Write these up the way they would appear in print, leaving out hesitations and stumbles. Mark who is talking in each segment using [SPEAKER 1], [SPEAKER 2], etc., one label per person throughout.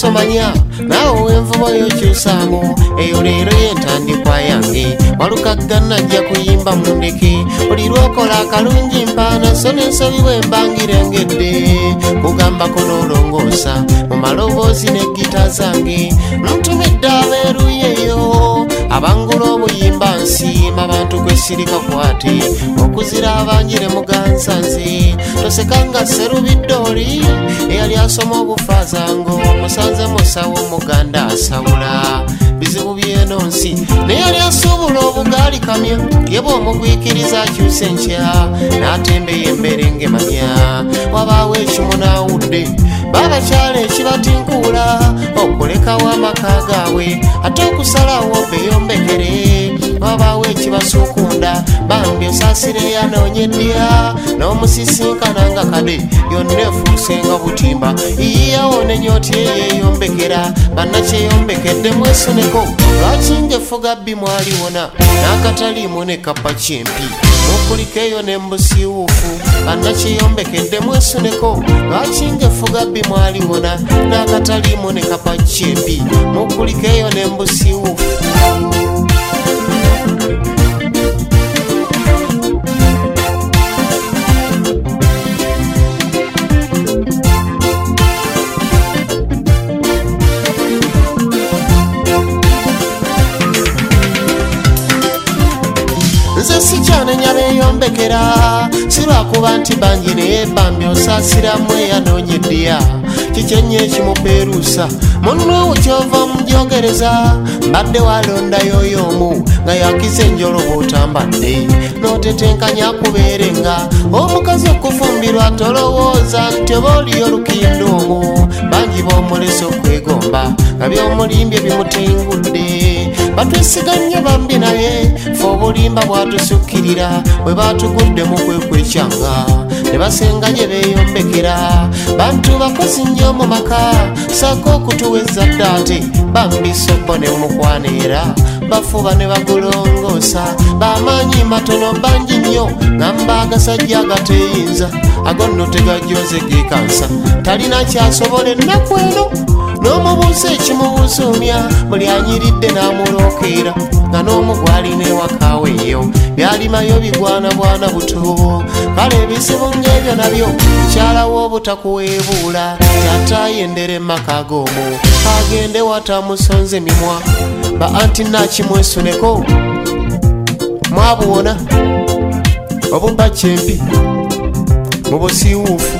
[SPEAKER 1] okumanya naawe envubo yokyusaamu eyo leero yentandikwa yange walukagga najja kuyimba mundeke buli lwokola akalungi mpaana so n'ensobi bwembangirengedde kugambako n'olongoosa mu maloboozi n'eggita zange ntumidde abeeruyeyo abangula obuyimba nsiima abantu gwe sirikakwate okuzira abanjire mugansanze tosekanga serubiddooli eyali asoma obufaazango musanze musawo muganda asawula bizibu byeno nsi neyali asuubula obugaali kamya ye bw'omugwikiriza akyusa enkya n'atembeyo emberenge manya wabaawo ekimu n'awudde babakyala ekibatinkuula okulekawo amaka gaabwe ate okusalawo beyombekere wabaawo ekibasuukunda bambi osaasire yanoonyeddya n'omusisinkana nga kade yonna efuusenga butimba iyawo nenyoti eyeyombekera bannakyeyombekedde mwesuneko lwaki ngefuga bbi mwaliwona n'akataliimu ne kapa kyempi mukulikeeyo n'embusiwuufu bannakyeyombekedde mwesuneko lwaki ngefuga bbi mwaliwona n'akataliimu ne kapa kyempi mukulikeeyo n'embusiwuufu nze sikyanenya beeyombekera sirwakuba nti bangi naye bambi osaasiramu eyanoonyeddiya kikyenya ekimupeeruusa munnowo kyova mugyogereza mbadde walondayo y'omu nga yakiza enjolo bw'otambadde n'otetenkanya kubeerenga omukazi okufumbirwa tolowooza nti oba oliyo lukinduumu bangi b'omulesa okwegomba nga by'omulimbye bimutengudde batwesiganye bambi naye fe obulimba bwatusukkirira bwe batugudde mu kwekwekyanga ne basenga gye beeyombekera bantu bakozi nnyo mu maka saako okutuweza ddaate bambi sobbo ne mukwaneera bafuba ne bagulongoosa bamaanyi matono bangi nnyo ngamba agasajja agateeyinza ago nno tegajjoze geekansa talina kyasobola ennaku eno n'omubuusa ekimubuusumya buli anyiridde n'amulookeera nga n'omugwalina ewakaawe eyo byalimayo bigwana bwana buto kale ebizibu ng'ebyo nabyo mukyala w'obutakuweebuula kyatayendera emmaka g'omu agende watamusonze mimwa ba anti nakimwesuneko mwabuwona obubba kyempi mu busiiwuufu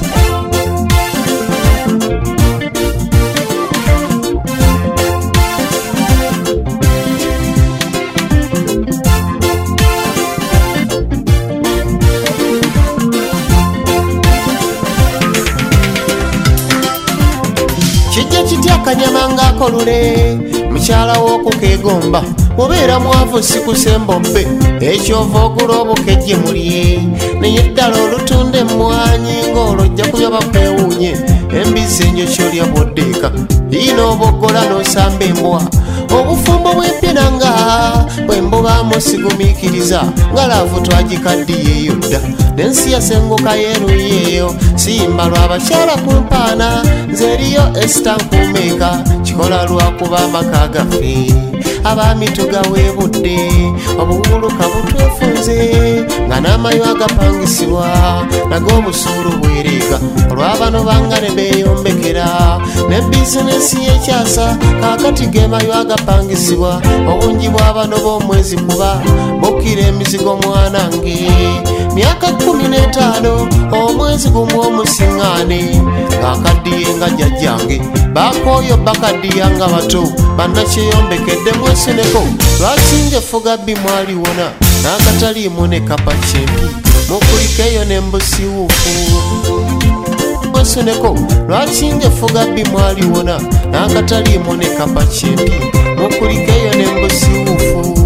[SPEAKER 1] kijja kitya akanyama ng'akolule mukyala w'okukeegomba obeera mwavu sikusembobbe ekyova ogula obukejje mulye naye ddala olutunda emmwanyi ng'olojja kunywa bakwewuunye embizzi enjo kyolya bwoddeeka ina oboggola n'osamba embwa obufumbo bw'empina nga bwe mbubaamu sigumiikiriza nga laavu twagikaddiyeeyo dda n'ensi yasenguka yeeruyeeyo simba lw'abakyala ku mpaana nze eriyo esita nkuumeeka kikola lwakuba amaka gaffe abaami tugaweebudde obuwuluka butwefunze nga n'amayo agapangisibwa nago obusuulu bwereega olw'abano banga ne beeyombekera ne bizinesi y'ekyasa kaakati gemayo agapangisibwa obungi bw'abano b'omwezi kuba bukkira emizigo mwanange myaka 15 omwezi gumu omusiŋŋaane ng'akaddiye nga jjajjange bakooyo bakaddiya nga bato bannakyeyombekedde mwesuneko lwaki ngefuga bbi mwaliwona n'akataliimu ne kapa kyempi mukulikeeyo n'embusiwuufu mwesuneko lwaki ngefuga bbi mwaliwona n'akataliimu ne kapa kyempi mukulikeeyo n'embusiwuufu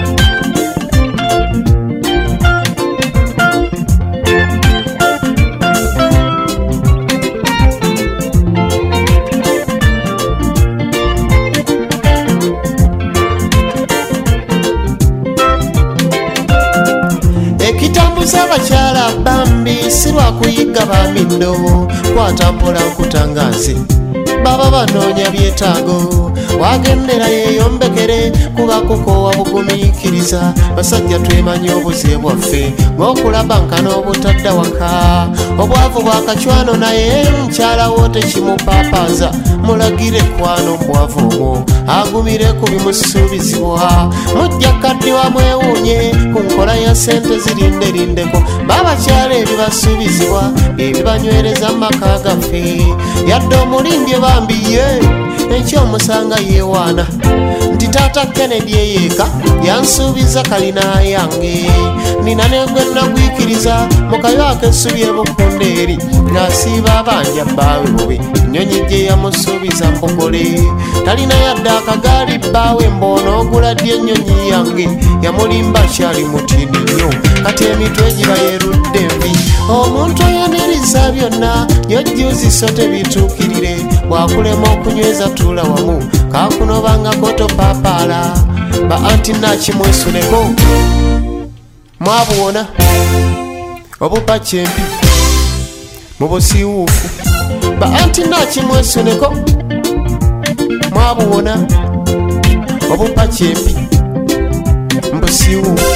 [SPEAKER 1] ekitambuza abakyala bambi si lwakuyiga bamindo kwata mpola nkutangaze baba banoonya byetaago wagendera yeeyombekere kuba kukowa bugumiikiriza basajja twemanya obuze bwaffe ng'okulaba nkana obutadda waka obwavu bwakacwano naye mukyala wo tekimupapaaza mulagire kwano mbwavu omwo agumire ku bimusuubizibwa mujja kaddiwa mwewuunye ku nkola ya sente zirinderindeko babakyala ebibasuubizibwa ebibanywereza mu maka gaffe yadde omulindi bambiye ekyomusanga yeewaana nti taata Kennedy eyeeka yansuubiza kalina yange nina negwe nagwikiriza mukayo ak'essubi ebukundeeri ng'asiiba abanja bbaawe bubi nnyonyi gye yamusuubiza mbogole talina yadde akagaali bbaawe mboonoogula ddy ennyonyi yange yamulimba kyali mutini nnyo kati emitwe giba yerudde envi omuntu oyaniriza byonna nyojjuziso tebituukirire bwakulema okunyweza tuula wamu kakunobangako topapaala ba anti nakimwesuneko mwabuwona obupa kyempi mu busiiwuufu ba anti nakimwesuneko mwabuwona obupa kyempi mu busiiwuufu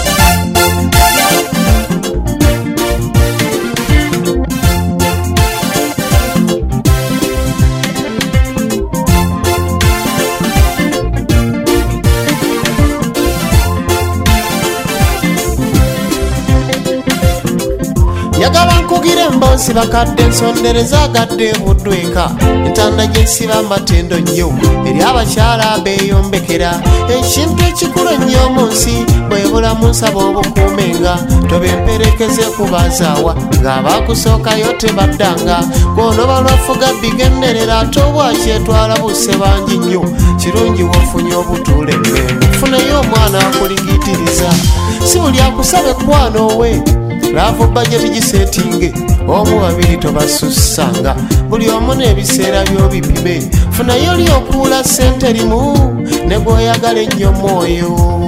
[SPEAKER 1] yagala nkugire emboozi bakadde ensondereza agadde buddweka entanda gyesiba amatendo nnyo eri abakyala beeyombekera ekintu ekikulu ennyo mu nsi bwebulamu nsaba obukuumenga tobemperekeze kubazaawa ng'abakusookayo tebaddanga gwonoba lwafuga bigenderera ate obwakyetwala busse bangi nnyo kirungi wofunye obutuule emmengo funayo omwana akuligitiriza si buli akusaba ekkwano we laavu bajeti gisetinge omu babiri tobasussanga buli omu n'ebiseera by'obipime funayo oli okuula ssente limu ne gw'oyagala ennyo mwoyo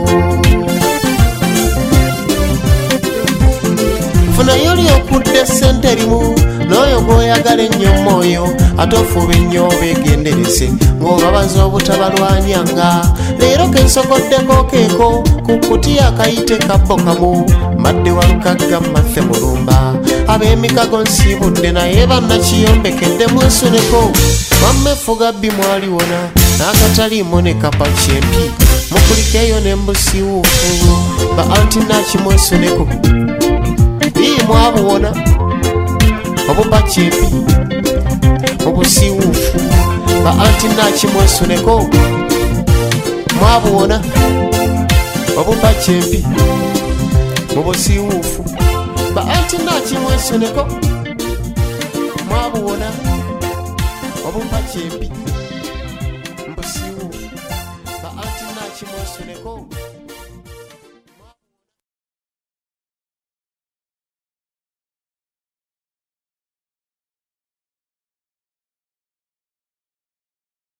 [SPEAKER 1] funayo oli okudde ssente limu n'oyo gw'oyagala ennyo mwoyo ate ofuba ennyo obeegenderese ng'obabaza obutabalwanyanga leero kensokoddeko keeko ku kutiya akayite kabbo kamu madde walukagga mathe mulumba ab'emikago nsiibudde naye bannakiyombekedde mwesuneko wammefuga bbi mwaliwona n'akataliimu ne kapa kyempi mukulikeeyo n'embusiiwuufu ba anti nakimwesuneko ii mwabuwona obupa kyempi obusiiwuufu ba anti nakimwesuneko mwabuwona obupa kyempi mu busiiwuufu ba anti nakimwesuneko mwabuwona obupa kyempi mu busiiwuufu ba anti nakimwesuneko